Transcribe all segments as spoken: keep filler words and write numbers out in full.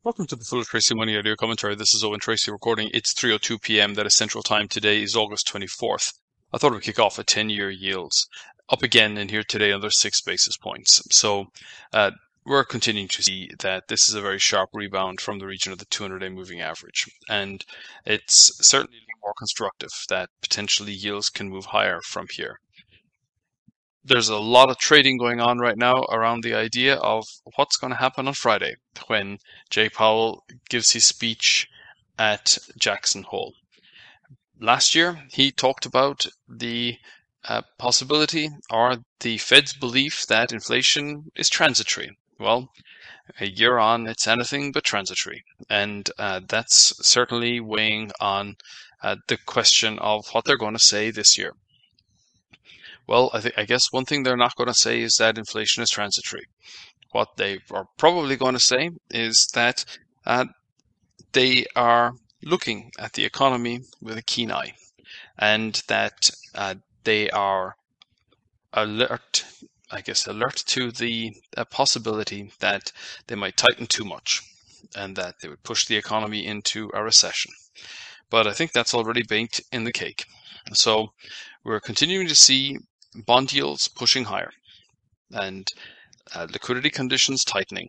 Welcome to the Full Tracy Money Audio Commentary. This is Owen Tracy recording. It's three oh two p m. That is Central Time. Today is August twenty-fourth. I thought we'd kick off at ten-year yields. Up again in here today, another six basis points. So uh, we're continuing to see that this is a very sharp rebound from the region of the two hundred day moving average. And it's certainly more constructive that potentially yields can move higher from here. There's a lot of trading going on right now around the idea of what's going to happen on Friday when Jay Powell gives his speech at Jackson Hole. Last year, he talked about the uh, possibility or the Fed's belief that inflation is transitory. Well, a year on, it's anything but transitory. And uh, that's certainly weighing on uh, the question of what they're going to say this year. Well, I, th- I guess one thing they're not going to say is that inflation is transitory. What they are probably going to say is that uh, they are looking at the economy with a keen eye, and that uh, they are alert, I guess, alert to the uh, possibility that they might tighten too much, and that they would push the economy into a recession. But I think that's already baked in the cake. So we're continuing to see bond yields pushing higher and uh, liquidity conditions tightening.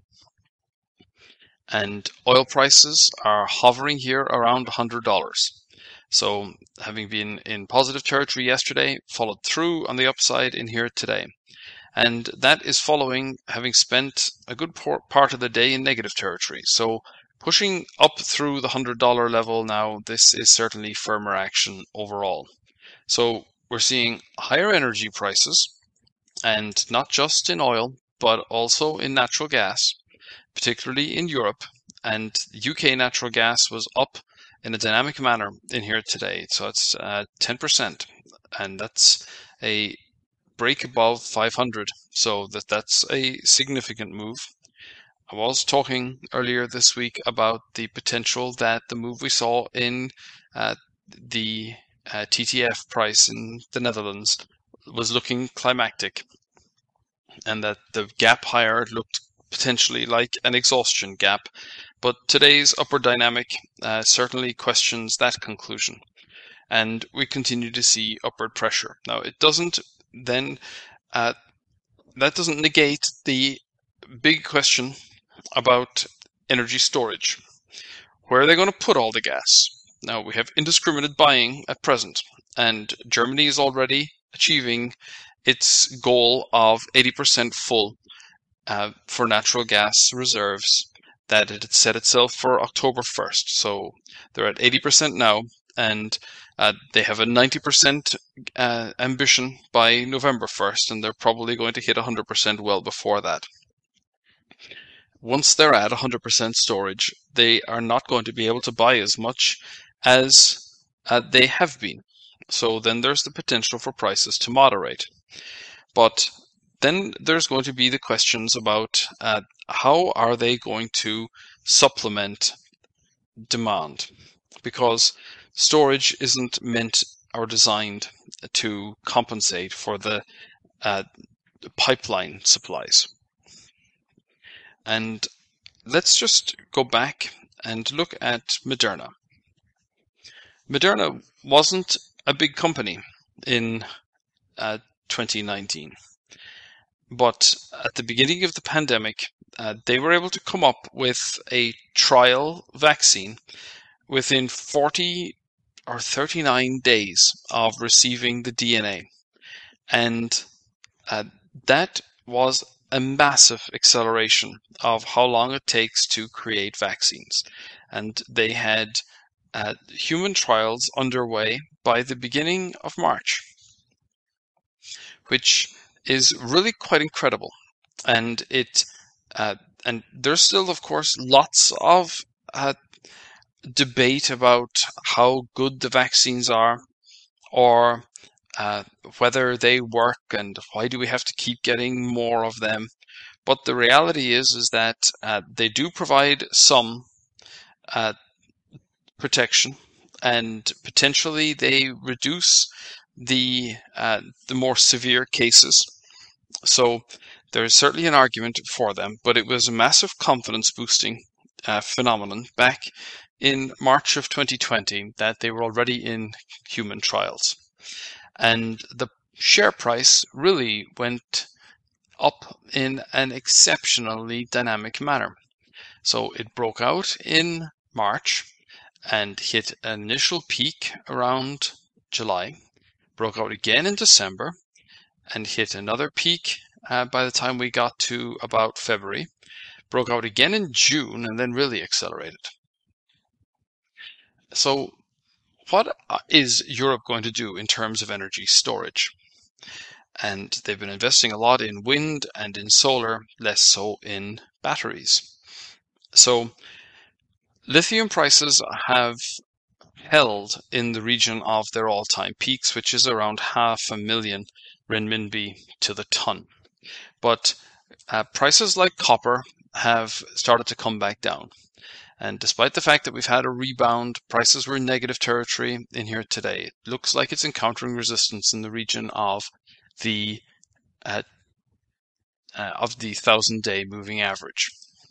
And oil prices are hovering here around one hundred dollars. So having been in positive territory yesterday, followed through on the upside in here today. And that is following having spent a good part of the day in negative territory. So pushing up through the one hundred dollar level now, this is certainly firmer action overall. So we're seeing higher energy prices, and not just in oil, but also in natural gas, particularly in Europe. And U K natural gas was up in a dynamic manner in here today. So it's uh, ten percent, and that's a break above five hundred. So that, that's a significant move. I was talking earlier this week about the potential that the move we saw in uh, the Uh, T T F price in the Netherlands was looking climactic, and that the gap higher looked potentially like an exhaustion gap. But today's upward dynamic uh, certainly questions that conclusion, and we continue to see upward pressure. Now, it doesn't then uh, that doesn't negate the big question about energy storage. Where are they going to put all the gas? Now, we have indiscriminate buying at present, and Germany is already achieving its goal of eighty percent full uh, for natural gas reserves that it had set itself for October first. So they're at eighty percent now, and uh, they have a ninety percent uh, ambition by November first, and they're probably going to hit one hundred percent well before that. Once they're at one hundred percent storage, they are not going to be able to buy as much as uh, they have been. So then there's the potential for prices to moderate. But then there's going to be the questions about uh, how are they going to supplement demand? Because storage isn't meant or designed to compensate for the uh, pipeline supplies. And let's just go back and look at Moderna. Moderna wasn't a big company in uh, twenty nineteen, but at the beginning of the pandemic, uh, they were able to come up with a trial vaccine within forty or thirty-nine days of receiving the D N A. And uh, that was a massive acceleration of how long it takes to create vaccines. And they had uh, human trials underway by the beginning of March, which is really quite incredible. And it uh, and there's still, of course, lots of uh, debate about how good the vaccines are, or uh, whether they work, and why do we have to keep getting more of them. But the reality is, is that uh, they do provide some uh, protection, and potentially they reduce the uh, the more severe cases. So there is certainly an argument for them, but it was a massive confidence boosting uh, phenomenon back in March of twenty twenty that they were already in human trials. And the share price really went up in an exceptionally dynamic manner. So it broke out in March and hit an initial peak around July, broke out again in December, and hit another peak uh, by the time we got to about February, broke out again in June, and then really accelerated. So what is Europe going to do in terms of energy storage? And they've been investing a lot in wind and in solar, less so in batteries. So lithium prices have held in the region of their all-time peaks, which is around half a million renminbi to the ton. But uh, prices like copper have started to come back down. And despite the fact that we've had a rebound, prices were in negative territory in here today. It looks like it's encountering resistance in the region of the uh, uh, of the thousand-day moving average.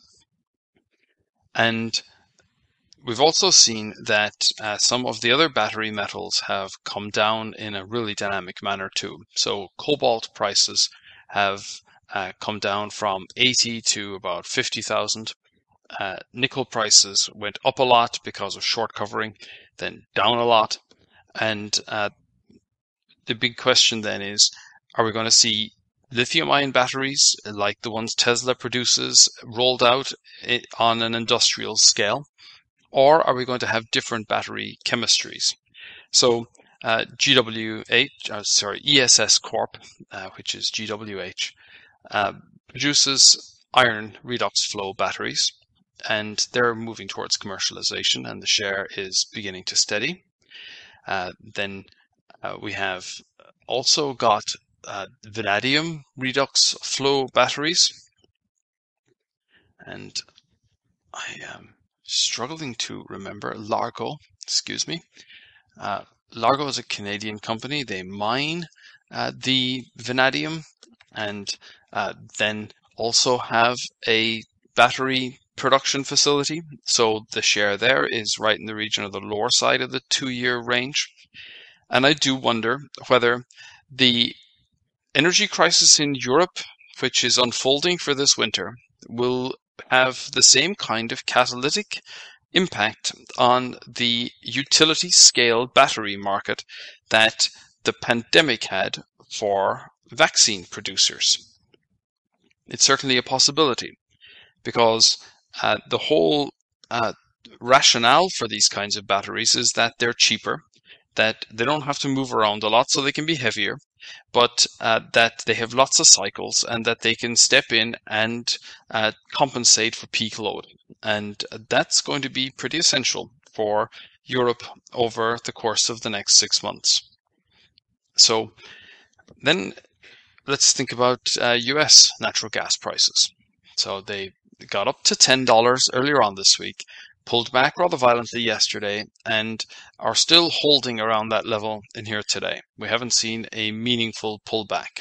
And we've also seen that uh, some of the other battery metals have come down in a really dynamic manner too. So cobalt prices have uh, come down from eighty to about fifty thousand. Uh, nickel prices went up a lot because of short covering, then down a lot. And uh, the big question then is, are we going to see lithium-ion batteries like the ones Tesla produces rolled out on an industrial scale? Or are we going to have different battery chemistries? So uh, G W H, uh, sorry, E S S Corp, uh, which is G W H, uh, produces iron redox flow batteries, and they're moving towards commercialization, and the share is beginning to steady. Uh, then uh, we have also got uh, vanadium redox flow batteries, and I am struggling to remember Largo, excuse me. Uh, Largo is a Canadian company. They mine uh, the vanadium and uh, then also have a battery production facility. So the share there is right in the region of the lower side of the two-year range. And I do wonder whether the energy crisis in Europe, which is unfolding for this winter, will have the same kind of catalytic impact on the utility scale battery market that the pandemic had for vaccine producers. It's certainly a possibility, because uh, the whole uh, rationale for these kinds of batteries is that they're cheaper, that they don't have to move around a lot so they can be heavier, but uh, that they have lots of cycles and that they can step in and uh, compensate for peak load. And that's going to be pretty essential for Europe over the course of the next six months. So then let's think about uh, U S natural gas prices. So they got up to ten dollars earlier on this week, pulled back rather violently yesterday, and are still holding around that level in here today. We haven't seen a meaningful pullback.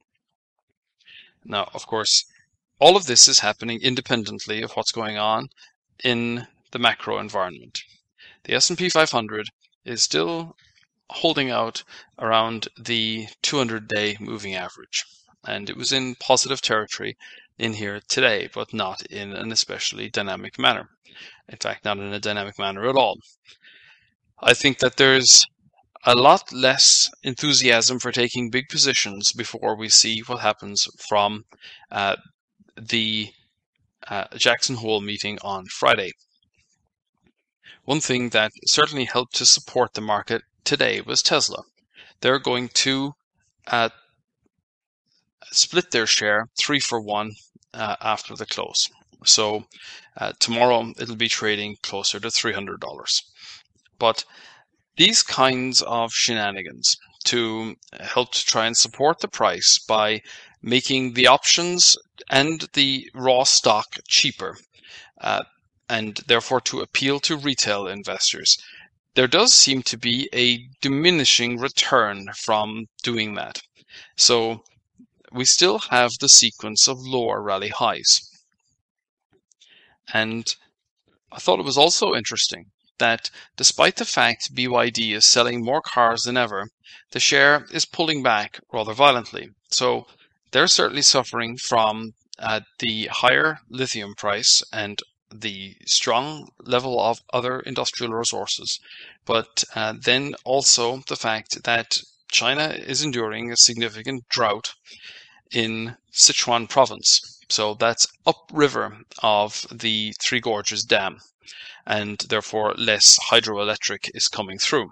Now, of course, all of this is happening independently of what's going on in the macro environment. The S and P five hundred is still holding out around the two hundred day moving average, and it was in positive territory in here today, but not in an especially dynamic manner. In fact, not in a dynamic manner at all. I think that there's a lot less enthusiasm for taking big positions before we see what happens from uh, the uh, Jackson Hole meeting on Friday. One thing that certainly helped to support the market today was Tesla. They're going to uh, split their share three for one uh, after the close. So uh, tomorrow it'll be trading closer to three hundred dollars. But these kinds of shenanigans to help to try and support the price by making the options and the raw stock cheaper, uh, and therefore to appeal to retail investors, there does seem to be a diminishing return from doing that. So we still have the sequence of lower rally highs. And I thought it was also interesting that despite the fact B Y D is selling more cars than ever, the share is pulling back rather violently. So they're certainly suffering from uh, the higher lithium price and the strong level of other industrial resources, but uh, then also the fact that China is enduring a significant drought in Sichuan province. So that's upriver of the Three Gorges Dam, and therefore less hydroelectric is coming through.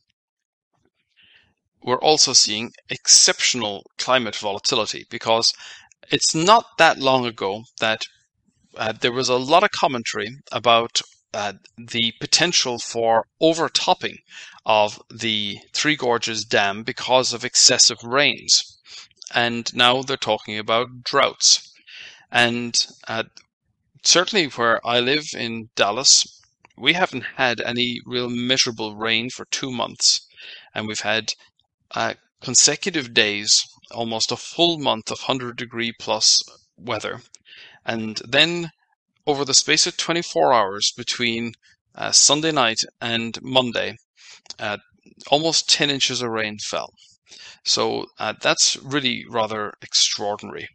We're also seeing exceptional climate volatility because it's not that long ago that uh, there was a lot of commentary about uh, the potential for overtopping of the Three Gorges Dam because of excessive rains. And now they're talking about droughts. And uh, certainly where I live in Dallas, we haven't had any real measurable rain for two months. And we've had uh, consecutive days, almost a full month of one hundred degree plus weather. And then over the space of twenty-four hours between uh, Sunday night and Monday, uh, almost ten inches of rain fell. So uh, that's really rather extraordinary.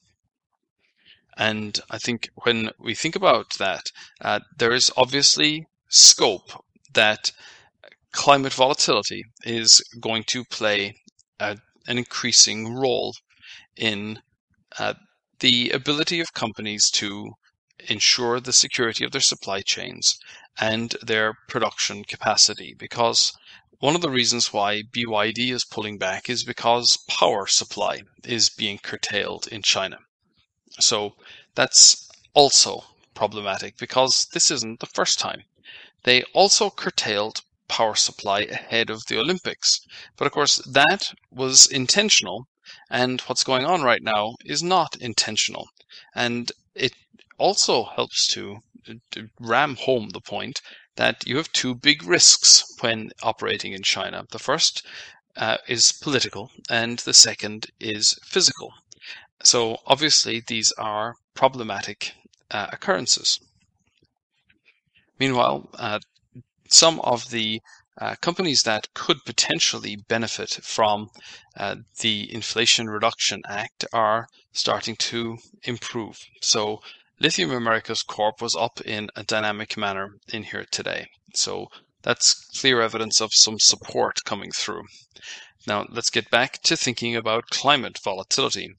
And I think when we think about that, uh, there is obviously scope that climate volatility is going to play a, an increasing role in uh, the ability of companies to ensure the security of their supply chains and their production capacity. Because one of the reasons why B Y D is pulling back is because power supply is being curtailed in China. So that's also problematic because this isn't the first time. They also curtailed power supply ahead of the Olympics. But of course, that was intentional, and what's going on right now is not intentional. And it also helps to, to ram home the point that you have two big risks when operating in China. The first uh, is political, and the second is physical. So obviously these are problematic uh, occurrences. Meanwhile, uh, some of the uh, companies that could potentially benefit from uh, the Inflation Reduction Act are starting to improve. So Lithium Americas Corp was up in a dynamic manner in here today. So that's clear evidence of some support coming through. Now let's get back to thinking about climate volatility.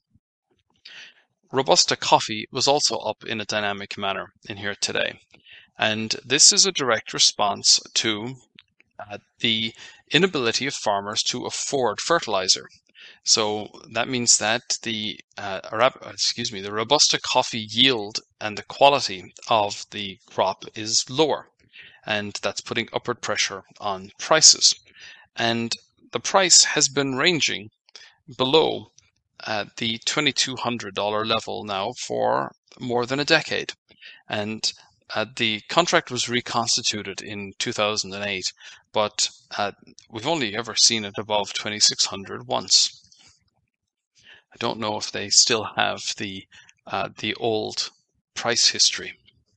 Robusta Coffee was also up in a dynamic manner in here today. And this is a direct response to uh, the inability of farmers to afford fertilizer. So that means that the uh, Arab, excuse me, the Robusta coffee yield and the quality of the crop is lower, and that's putting upward pressure on prices. And the price has been ranging below uh, the twenty-two hundred dollars level now for more than a decade. And uh, the contract was reconstituted in two thousand eight, but uh, we've only ever seen it above twenty-six hundred once. I don't know if they still have the uh, the old price history.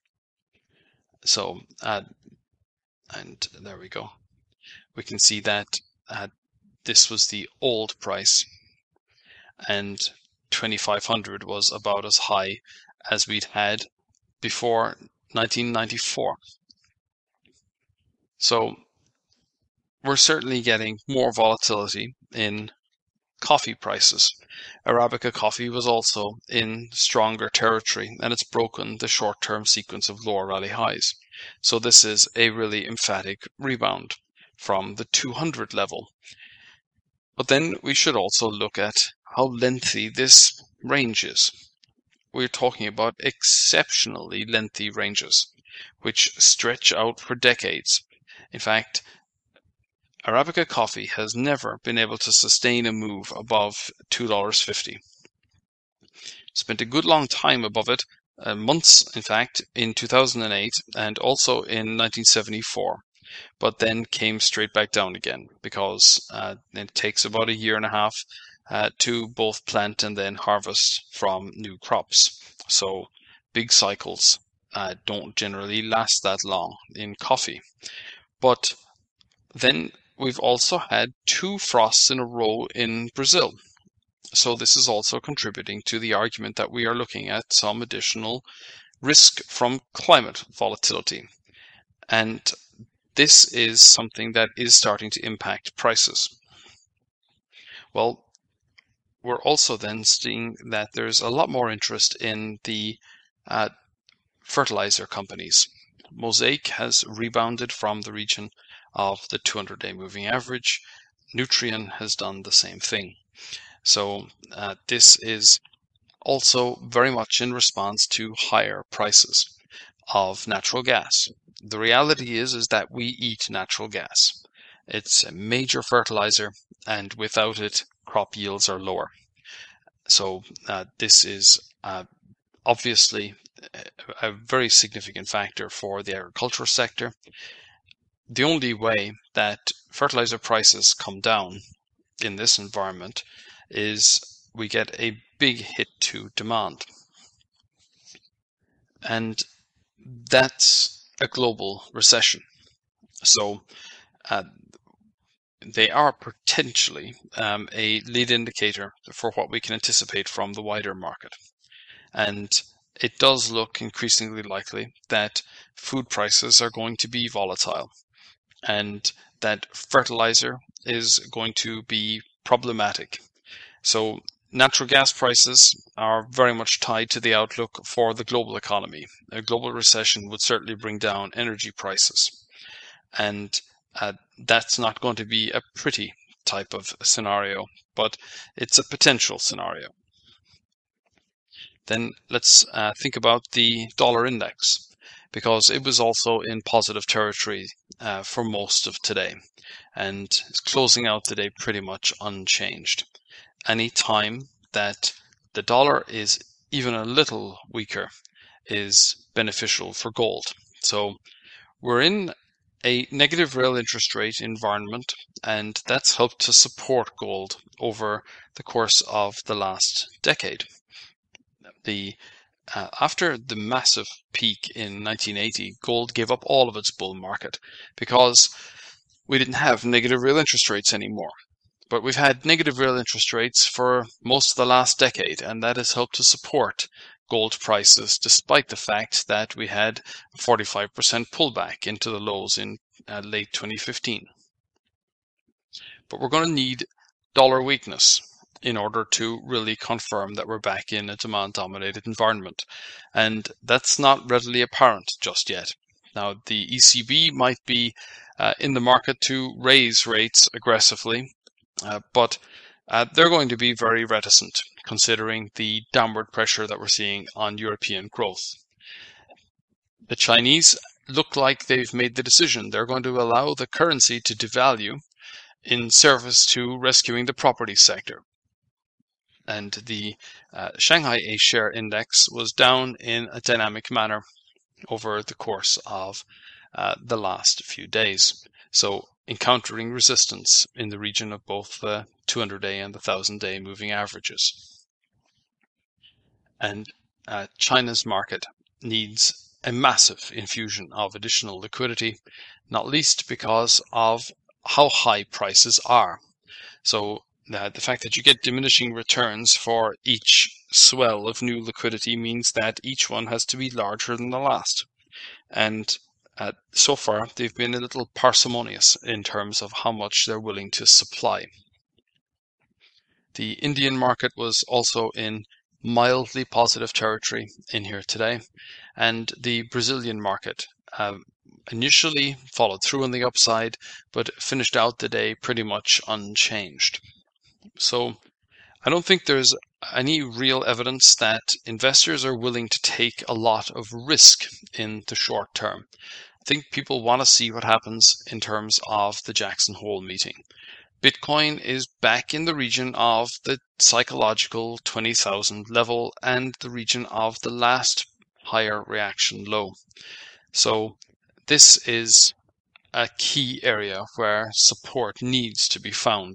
So, uh, and there we go. We can see that uh, this was the old price, and twenty-five hundred was about as high as we'd had before nineteen ninety-four. So we're certainly getting more volatility in coffee prices. Arabica coffee was also in stronger territory, and it's broken the short-term sequence of lower rally highs. So this is a really emphatic rebound from the two hundred level. But then we should also look at how lengthy this range is. We're talking about exceptionally lengthy ranges, which stretch out for decades. In fact, Arabica coffee has never been able to sustain a move above two dollars fifty. Spent a good long time above it, uh, months in fact, in two thousand eight and also in nineteen seventy-four, but then came straight back down again because uh, it takes about a year and a half uh, to both plant and then harvest from new crops. So big cycles uh, don't generally last that long in coffee. But then we've also had two frosts in a row in Brazil. So this is also contributing to the argument that we are looking at some additional risk from climate volatility. And this is something that is starting to impact prices. Well, we're also then seeing that there's a lot more interest in the uh, fertilizer companies. Mosaic has rebounded from the region of the two hundred day moving average. Nutrien has done the same thing. So uh, this is also very much in response to higher prices of natural gas. The reality is, is that we eat natural gas. It's a major fertilizer, and without it, crop yields are lower. So uh, this is uh, obviously a, a very significant factor for the agricultural sector. The only way that fertilizer prices come down in this environment is we get a big hit to demand. And that's a global recession. So uh, they are potentially um, a lead indicator for what we can anticipate from the wider market. And it does look increasingly likely that food prices are going to be volatile and that fertilizer is going to be problematic. So natural gas prices are very much tied to the outlook for the global economy. A global recession would certainly bring down energy prices. And uh, that's not going to be a pretty type of scenario, but it's a potential scenario. Then let's uh, think about the dollar index, because it was also in positive territory uh, for most of today, and it's closing out today pretty much unchanged. Any time that the dollar is even a little weaker is beneficial for gold. So we're in a negative real interest rate environment, and that's helped to support gold over the course of the last decade. The uh, after the massive peak in nineteen eighty, gold gave up all of its bull market because we didn't have negative real interest rates anymore. But we've had negative real interest rates for most of the last decade, and that has helped to support gold prices, despite the fact that we had a forty-five percent pullback into the lows in uh, late twenty fifteen. But we're going to need dollar weakness in order to really confirm that we're back in a demand-dominated environment. And that's not readily apparent just yet. Now, the E C B might be uh, in the market to raise rates aggressively, uh, but uh, they're going to be very reticent, considering the downward pressure that we're seeing on European growth. The Chinese look like they've made the decision. They're going to allow the currency to devalue in service to rescuing the property sector. And the uh, Shanghai A-share index was down in a dynamic manner over the course of uh, the last few days. So encountering resistance in the region of both the two hundred day and the one thousand day moving averages. And uh, China's market needs a massive infusion of additional liquidity, not least because of how high prices are. So uh, the fact that you get diminishing returns for each swell of new liquidity means that each one has to be larger than the last. And uh, so far, they've been a little parsimonious in terms of how much they're willing to supply. The Indian market was also in mildly positive territory in here today, and the Brazilian market um, initially followed through on the upside, but finished out the day pretty much unchanged. So I don't think there's any real evidence that investors are willing to take a lot of risk in the short term. I think people want to see what happens in terms of the Jackson Hole meeting. Bitcoin is back in the region of the psychological twenty thousand level and the region of the last higher reaction low. So this is a key area where support needs to be found.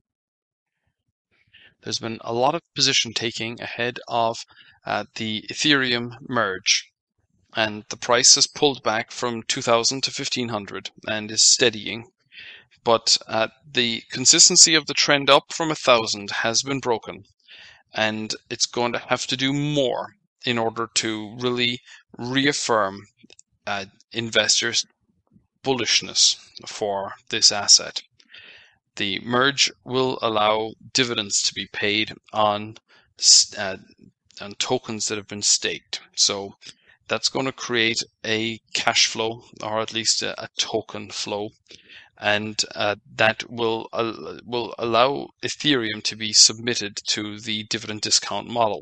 There's been a lot of position taking ahead of uh, the Ethereum merge. and the price has pulled back from two thousand to fifteen hundred and is steadying. But uh, the consistency of the trend up from one thousand has been broken, and it's going to have to do more in order to really reaffirm uh, investors' bullishness for this asset. The merge will allow dividends to be paid on uh, on tokens that have been staked. So that's going to create a cash flow, or at least a, a token flow, and uh, that will uh, will allow Ethereum to be submitted to the dividend discount model.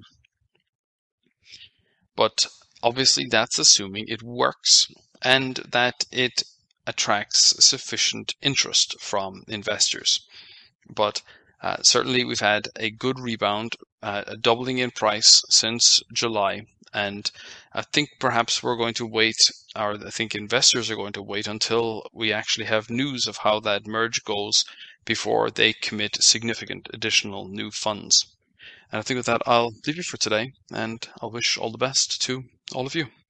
But obviously that's assuming it works and that it attracts sufficient interest from investors. But uh, certainly we've had a good rebound, uh, a doubling in price since July, and I think perhaps we're going to wait, or I think investors are going to wait until we actually have news of how that merge goes before they commit significant additional new funds. And I think with that, I'll leave you for today, and I'll wish all the best to all of you.